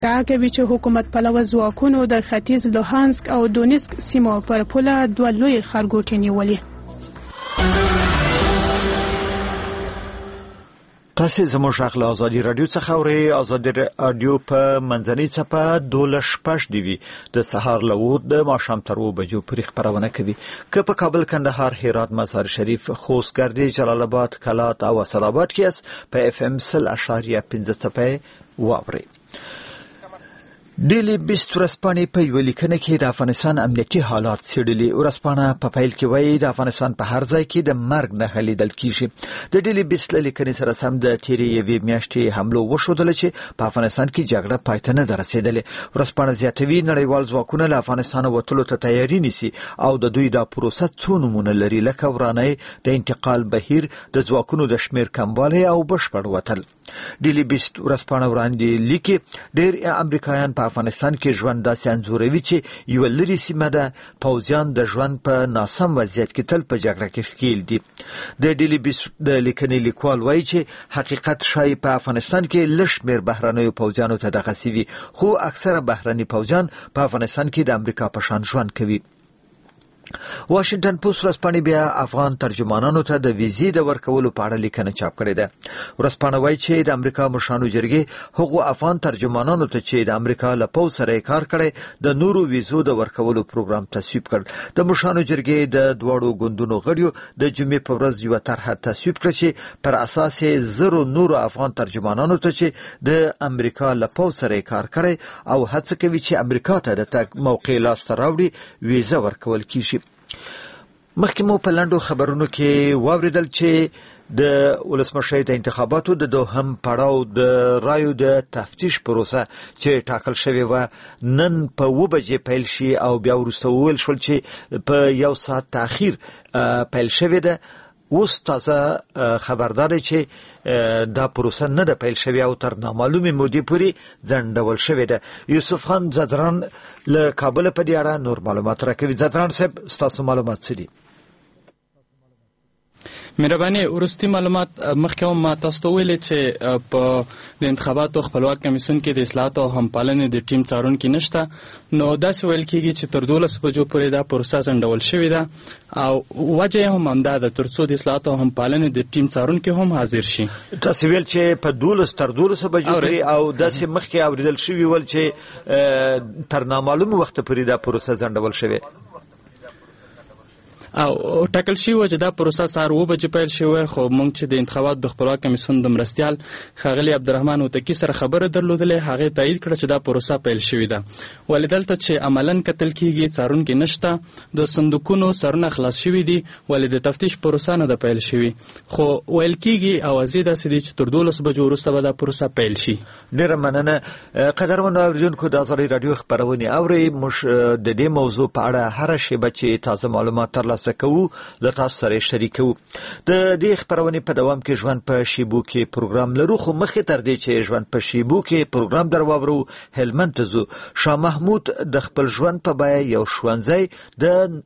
دا کوي چې حکومت پلوه ځواکونو د ختیځ لوهانسک او دونیسک سیمو پر پوله 2 لوی ښارګوټي نیولې. تاسو زموږ غږ له ازادي رادیو څخه اورئ. ازادي رادیو په منځنۍ څپه 12:05 دی د سهار له 9 د ماښام تر 2 بجو پورې خبرونه کوي. که په کابل، کندهار، هرات، مزار شریف، خوست، ګردې، جلال آباد، کلات او اسداباد کې اس په اف ام 0.15 واورئ. ډیلی بیست ورځپاڼې په یوه لیکنه کې د افغانستان امنیتي حالات څېړلي. ورځپاڼه په پیل کې وایي د افغانستان په هر ځای کې د مرګ نښې لیدل کیږي. د ډیلی بیست له لیکنې سره سم د تېرې یوې میاشتې حملو وښودله چې په افغانستان کې جګړه پای ته نه ده رسېدلې. ورځپاڼه زیاتوي نړیوال ځواکونه له افغانستانه وتلو ته تیاري نیسي او د دوی دا پروسه څو نمونه لري، لکه ورانۍ، د انتقال بهیر، د ځواکونو د شمېر کموالی او بشپړ وتل. ډیلی بیست ورځپاڼه وړاندې لیکي ډېر امریکایان په افغانستان کې ژوند داسې انځوروي چې یوه لرې سیمه ده. پوځیان د ژوند په ناسم وضعیت کې تل په جګړه کې ښکېل دي. د ډیلی بیست د لیکنې لیکوال وایي چې حقیقت ښایي په افغانستان کې لږ شمېر بهرنیو پوځیانو ته دغسې وي، خو اکثره بهرني پوځیان په افغانستان کې د امریکا په شان ژوند کوي. واشنگټن پوسټ ورځپاڼې بیا افغان ترجمانانو ته د ویزې د ورکولو په اړه لیکنه چاپ کړې ده. ورځپاڼه وایي چې د امریکا مشرانو جرګې هغو افغان ترجمانانو ته چې د امریکا له پوځ سره یې کار کړی د نورو ویزو د ورکولو پروګرام تصویب کړ. د مشرانو جرګې د دواړو ګوندونو غړیو د جمعې په ورځ یوه طرحه تصویب کړه چې پر اساس یې 0 نورو افغان ترجمانانو ته چې د امریکا له پوځ سره یې کار کړی او هڅه کوي چې امریکا ته د تګ موقع لاسته راوړي ویزه ورکول کیږي. مخکې مو په لاندو خبرونو کې واوریدل چې د ولسمشر د انتخاباتو د دوهم پړاو د رایو د تفتیش پروسه چې ټاکل شوی و نن په 2 بجې پیل شي او بیا وروسته وویل شول چې په 1 ساعت تاخير پیل شوی ده. اوس تازه خبردار چې دا پروسه نه ده پیل شوی او تر نامعلومې مودې پورې ځنډول شوی ده. یوسف خان زدران له کابل په دې اړه نور معلومات راکوي. زدران صاحب، ستاسو معلومات څه دي؟ مهرباني، ورستي معلومات مخکې ما تاسو ته ویلي چې په د انتخاباتو خپلواک کمیسیون کې د اصلاحات او همپالنې د ټیم څارونکي نشته. نو داسې ویل کېږي چې تر 12 بجو پورې دا پروسه ځنډول شوې ده او وجه هم همدا ده تر څو د اصلاحات او همپالنې د ټیم څارونکي هم حاضر شي. تاسو ویل چې په 12 تر 12 بجو پورې او داسې مخکې اوریدل شوی ول چې تر نامعلوم وخت پورې دا پروسه ځنډول شوې او ټاکل شوی چې دا پروسه سهار 2 بجې پیل شوی. خو موږ چې د انتخاباتو د خپلواک کمیسیون د مرستیال ښاغلي عبدالرحمن هوتکی سره خبره درلودلې، هغه تایید کړ چې دا پروسه پیل شوی ده. ولې دلته چې عملاً کتل کیږي څارونکي نشته، د صندوقونو سرونه خلاص شوي دي، ولې د تفتیش پروسه نه ده پیل شوی. خو ویل کیږي اوازې داسې دي چې تر 12 بجو وروسته به دا پروسه پیل شي. ډېره مننه. قدرمنو اوریدونکو، د ازادي رادیو خبرونه اورئ. موږ د دې موضوع په اړه هر شیبه چې تازه معلومات ترلاسه کوو له تاسو سره شریکو. د دې خبرونه په دوام کې ژوند په شیبو کې پروګرام لرو، خو مخې تر دې چې ژوند په شیبو کې پروګرام درواورو، هلمند ته ځو. شاه محمود د خپل ژوند په بیه یو ښوونځی د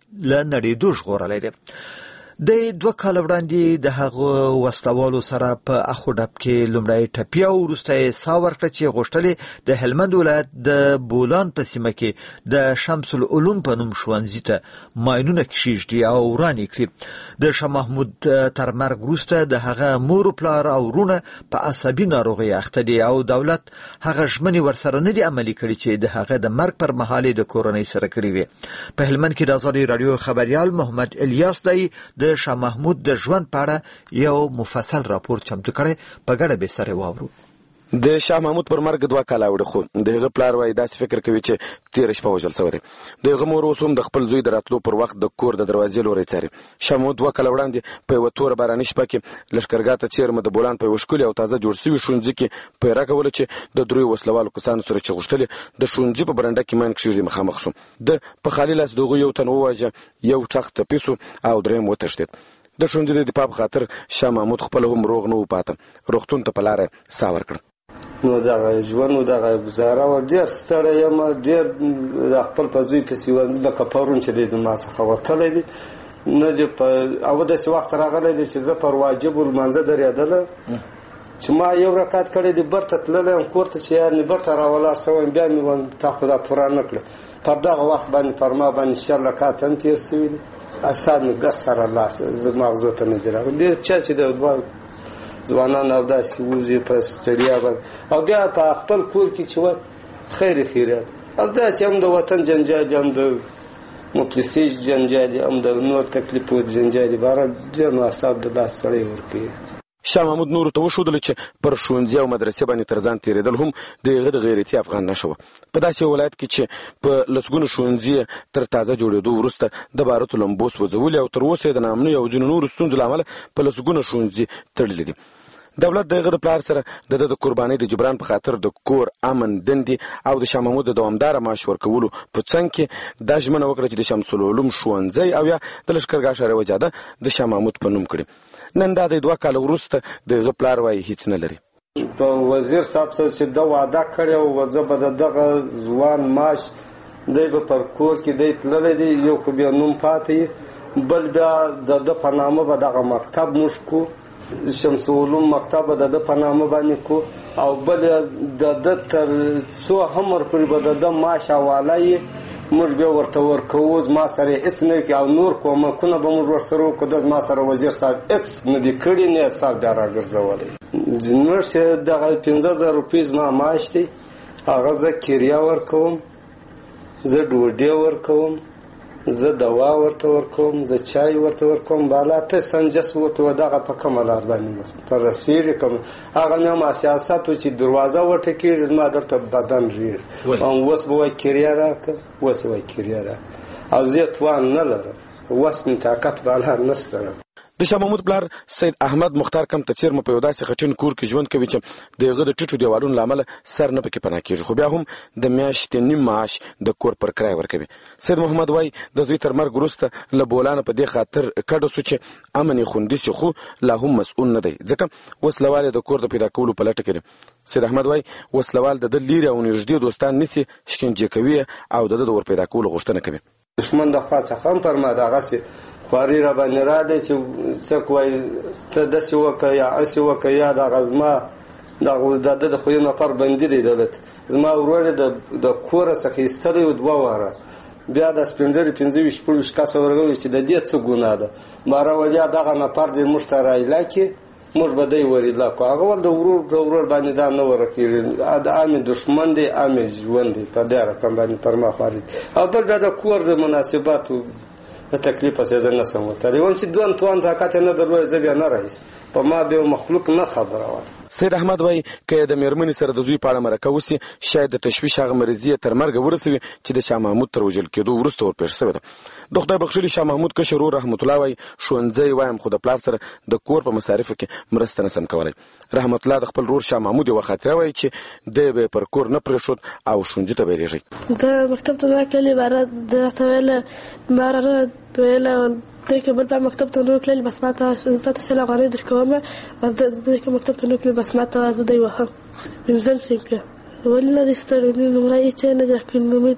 لنړېدو ژغورلی دی. د 2 کال وړاندې د هغه وسلوالو سره په اخو ډب کې لومړی ټپي او وروسته یې ساه ورکړه چې غوښتل د هلمند ولایت د بولان په سیمه کې د شمس العلوم په نوم ښوونځي ته ماینونه کښیږدي او وران یې کړي. د شاه محمود تر مرګ وروسته د هغه مور پلار او ورونه په عصبي ناروغۍ اخته دي او دولت هغه ژمنې ورسره نه دي عملي کړي چې د هغه د مرګ پر مهال د کورنۍ سره کړي وي. په هلمند کې د ازادي رادیو خبريال محمد الیاس دی د شاه محمود د ژوند په اړه یو مفصل راپور چمتو کړی، په ګډه به سره واورو. د شاه محمود پر مرګ 2 کال اوړه، خو دغه پلار وای داسې فکر کوي چې تیر شپه وژل شوی دی. دغه مور اوس هم د خپل زوی د راتلو پر وخت د کور د دروازې لوري څاري. شاه محمود 2 کال وړاندې په یو تور باراني شپه کې لشکرګاه ته چیرمه د بولان په وشکل او تازه جوړ شوی ښوونځي کې پیرا کول چې د دروي وسلوالو کسانو سره چې غوښتل د ښوونځي په برنده کې مان کښې مخامخ شو. د په خالي لاس دغه یو تن وواجه، یو ټخ ته پیسو او دریم وتښتید. د ښوونځي د دفاع په خاطر شاه محمود خپل هم روغ نه و پاته، روغتون ته په لاره ساه ورکړه. نو دا ژوند دا گزاره و ډیر ستړی یم، ډیر خپل په زوی پسې و د کپرون چې د ما څخه وتلی دی. نه د او داسې وخت راغلی دی چې زه پر واجب المنځه درېدله چې ما یو رکعت کړی دی برته تللی یم کور ته چې یعنې برته راولاړ شوی بیا مې وایم تا خو دا پوره نه کړه پر دغه وخت باندې پر ما باندې 6 رکعت هم تېر شوي دي اعصاب مې ګر سره لاس مغزو ته نه دي راغلي ډېر چا چې د دوه ځوانان او داسې وځي په ستړیا باندې او بیا په خپل کور کې چې وای خیر خیرات او دا چې هم د وطن جنجال هم د مفلسي جنجال هم د نور تکلیفو جنجال بهرحال ډېر نو اعصاب د لاس سړی ورکوي. شاه محمود نورو ته وښودله چې پر ښوونځي او مدرسې باندې تر ځان تېرېدل هم د هغه د غیرتي افغان نښه وه. په داسې ولایت کې چې په لسګونو ښوونځي تر تازه جوړېدو وروسته د بارودو لمبو سوځولي او تر اوسه یې د ناامنیو او ځینو نورو ستونزو له امله په لسګونو ښوونځي تړلي دي. دولت د هغه د پلار سره د قربانۍ د جبران په خاطر د کور امن دندې او د شاه محمود د دوامداره معاش ورکولو په څنګ کې دا ژمنه وکړه چې د شمس العلوم ښوونځی او یا د لښکرګاه شهر وجاده د شاه محمود په نوم کړي. نن دا د 2 کاله وروسته د هغه پلار وایي هیڅ نه لري. په وزیر صاحب سره چې دا وعده کړې او زه به دغه ځوان معاش دی به پر کور کې دی تللی دی یو خو بیا نوم پاتې بل بیا د په نامه به دغه مکتب موږ کو شمس العلوم مکتب به د په نامه باندې کو او بل د تر څو همر پورې به د معاش حواله یې موږ بیا ورته ورکوو زما سره هېڅ نه وي او نور کومکونه به موږ ورسره وکړو د زما سره وزیر صاحب هېڅ نه دي کړي نه حساب بیا راګرځولی موږ چې دغه 15,000 روپۍ زما معاش دی هغه زه کریا ورکوم زه ډوډۍ ورکوم زه دوا ورته ورکوم زه چای ورته ورکوم بالا ته سنجس ورته دغه په کومه لار باندې پر رسېږي کوم هغه نه ما سیاست چې دروازه وټکېږي زما دلته بدن ریږ او اوس به وایي کریا راکړه اوس وایي کریا راکړه او زه توان نه لرم اوس مې طاقت بالا نشته. د شاه محمود پلار سید احمد مختار کم ته چیرمه په یو داسې خټین کور کې ژوند کوي چې د هغه د ټیټو دیوالونو له امله سر نه پکې پناه کېږي خو بیا هم د میاشتې نیم معاش د کور پر کرایه ورکوي. سید محمد وایي د زوی تر مرګ وروسته له بولانه په دې خاطر کډه سو چې امن یې خوندي سي خو لا هم مسؤل نه دی ځکه وسلوال د کور د پیدا کولو په لټه کې دی. سید احمد وایي وسلوال د لیرې او نږدې دوستان نیسي شکنجه کوي او د ور پیدا کولو غوښتنه کوي. دښمن د خوا څخه هم پر ما دغسې خواري را باندې را دی چې څوک وایي ته داسې وکړه یا هسې وکړه یا دغه زما دغه د خو یو نفر بندي دی دولت زما ورور یې د کوره څخه ایستلی و 2 واره بیا د سپینځري 25-26 کسه ورغلي چې د دې څه ګناه ده باره ولیا دغه نفر دی موږ ته رایله کړي موږ به دی وریلا کو هغه ول د ورور باندې دا نه ورکېږي د عامې دښمن دی عامې ژوند دی په دې رقم باندې پر ما خارج او بل بیا د کور د مناسباتو په تکلیف پسې زه نه سم وتلی وم چې دوه توان طاقت نه درلود زه بیا نه رایست په ما بیا مخلوق نه خبره وه. سید احمد وایي که د میرمنې سره د زوی په اړه مرکه وسي شاید د تشویش هغه مریضي تر مرګه ورسوي چې د شاه محمود تر وژل کېدو وروسته ورپېښ شوې ده. د خدای بخښلي شاه محمود کشر ورور رحمت الله وایي ښوونځی وایم خو د پلار سره د کور په مصارفو کې مرسته نه سم کولی. رحمت الله د خپل ورور شاه محمود یوه خاطره وایي چې دی به پر کور نه پرېښود او ښوونځي ته به یې لېږئ. د مکتب ته راکلي راته ویله ما ویله دی که بل مکتب ته نور کللی بس ما ته زه ته 100 افغانۍ درکوم دی که مکتب ته نور کللی بس ما ته زه دی وهم 5 صنفه ولې نه دې ستړی لومړی هېڅ یې نه دي راکړي لومړی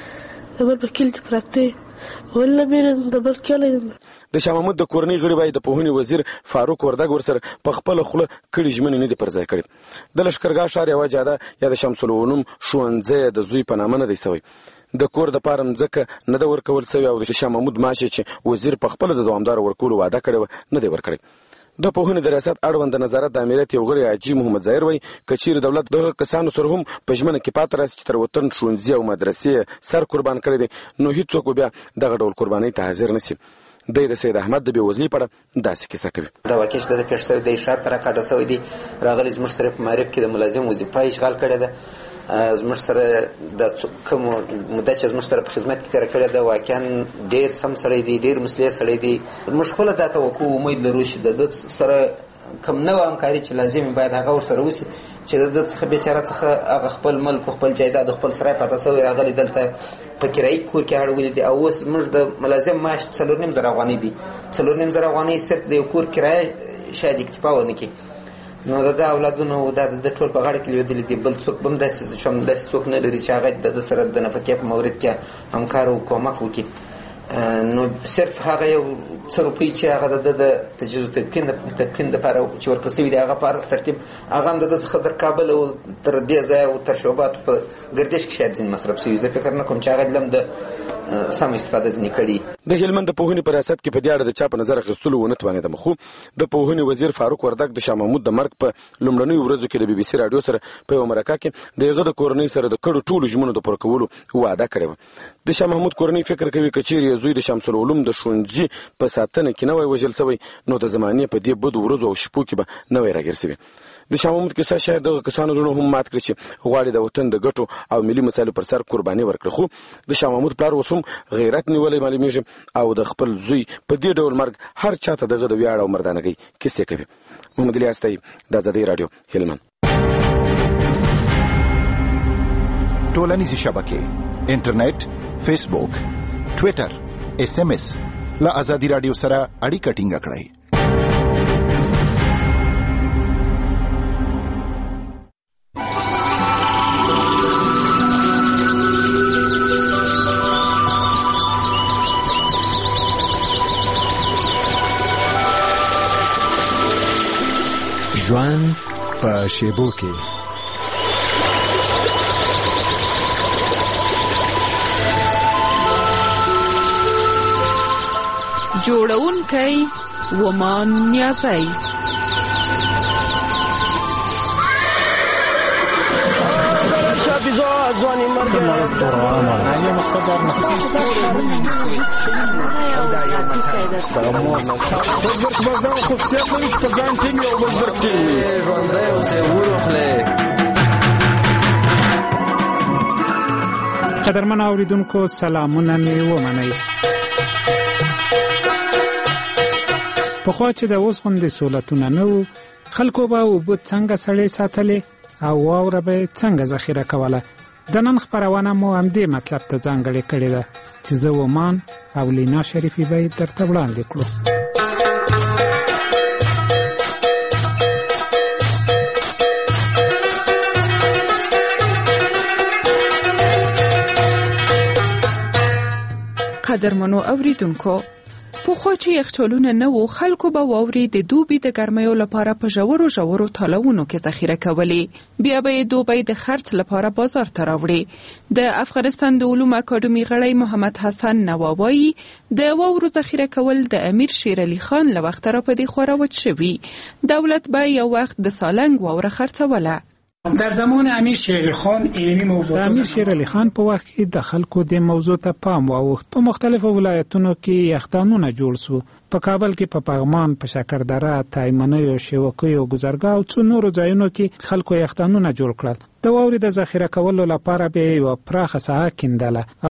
د بل په کلي کې پراته دي ولې نه بیرم د بل کلی. د شاه محمود د کورنۍ غړي وایي د پوهنې وزیر فاروق وردګ ورسره په خپله خوله کړي ژمنې نه دي پر ځای کړي. د لښکرګاه ښار یوه جاده یا د شمس العلوم ښوونځی د زوی په نامه نه دی سوی. د کور د پاره مځکه نه ده ورکول سوی او د شاه محمود معاش چې وزیر په خپله د دوامداره ورکولو وعده کړې وه نه دی ورکړی. د پوهنې د ریاست اړوند د نظارت د امریت یو غړی حاجي محمد ظاهر وایي که چیرې دولت دغه کسانو سره هم په ژمنه کې پاته راسي چې تر وطن ښوونځي او مدرسې سر قربان کړی دی نو هېڅوک به بیا دغه ډول قربانۍ ته حاضر نه سي. دی د سید احمد د بېوزلۍ په اړه داسې کیسه کوي. دا واقع چې د پېښ شوی دی ښار ته راکډه شوی دی راغلی زموږ سره په معرف کې د ملازم وظیفه اشغال کړې ده زموږ سره د کوم مده چې زموږ سره په خدمت کې تېره کړې ده واقعا ډېر سم سړی دی ډېر مسلح سړی دی. موږ خپله دا توقع امید لرو چې د ده سره کوم نوې همکاري چې لازم باید هغه ورسره وشي چې د ده څخه بیچاره څخه هغه خپل ملک خپل جایداد خپل سرای پاته شوی راغلی دلته په کرایي کور کې اړولي دي او اوس موږ د ملازم معاش 4.5 افغانۍ دي 4.5 افغانۍ صرف د یو کور کرایه شاید اکتفا ونه کړي نو د اولادونو دا د ټول په غاړه کې لوېدلي دي بل څوک به هم داسې څوک نه لري چې هغه د ده سره د نفقې په مورد کې همکار او کومک وکړي. نو صرف هغه یو څه روپۍ چې هغه د تجهیز و تدفین دپاره چې ورکړل سوي دي هغه په ترتیب هغه هم د ده څخه تر کابل او تر دې ځایه او تر شعباتو په ګردش کې شاید ځینې مصرف سوي. زه فکر نه کوم چې هغه هم د سم استفاده ځینې کړي. د هلمند د پوهنې په ریاست کې په دې اړه د چا په نظر اخیستلو ونه توانېدم، خو د پوهنې وزیر فاروق وردګ د شاه محمود د مرګ په لومړنیو ورځو کې د بي بي سي راډیو سره په یوه مرکه کې د هغه د کورنۍ سره د کړو ټولو ژمنو د پوره کولو وعده کړې وه. د شاه محمود کورنۍ فکر کوي که چیرې زوی د شمس العلوم د ښوونځي په ساتنه کې نه وای وژل سوی نو د زمانې په دې بدو ورځو او شپو کې به نه وای راګیر سوی. د شاه محمود کیسه شاید دغه کسانو زړونه هم مات کړي چې غواړي د وطن د ګټو او ملي مسایلو پر سر قرباني ورکړي، خو د شاه محمود پلار اوس هم غیرت نیولی معلومیږي او د خپل زوی په دې ډول مرګ هر چاته دغه د ویاړ او مردانګۍ کیسې کوي. محمد علي استای، د آزادۍ راډیو، هلمند. ټولنیزې شبکې، انټرنیټ، فیسبوک، ټویټر، SMS له آزادۍ راډیو سره اړیکه ټینګه کړئ. ژوند په شیبو کې جوړونکی ومان نیازی. قدرمن اوریدونکو سلامونه مې ومنئ. پخوا چې د اوس غوندې سهولتونه نه وو، خلکو به اوبه څنګه سړې ساتلې او واوره به یې څنګه ذخیره کوله. د نن خپرونه مو همدې مطلب ته ځانګړې کړې ده چې زه ومان او لینا شریفي به یې درته وړاندې کړو. قدرمنو اوریدونکو، پخوا چې یخچالونه نه وو، خلکو به واورې د دوبي د ګرمیو لپاره په ژورو ژورو تالوونو کې ذخیره کولې، بیا به یې دوبی د خرڅ لپاره بازار ته راوړي. د افغانستان د علومو اکاډمي غړی محمد حسن نواب وایي د واورو ذخیره کول د امیر شیر علي خان له وخته را په دې خوا راوت شوي. دولت به یو وخت د سالنګ واوره خرڅوله. در زمان امیر شیر علی خان علمی موضوع امیر شیر علی خان په وخت کې د خلکو د موضوع ته پام واوښت. په مختلفو ولایتونو کې یخدانونه جوړ شو. په کابل کې په پغمان، په شکردره، تایمنیو، شوکیو، ګذرګاه او څو نورو ځایونو کې خلکو یخدانونه جوړ کړل. د واورې د ذخیره کولو لپاره به یوه پراخه ساحه کیندله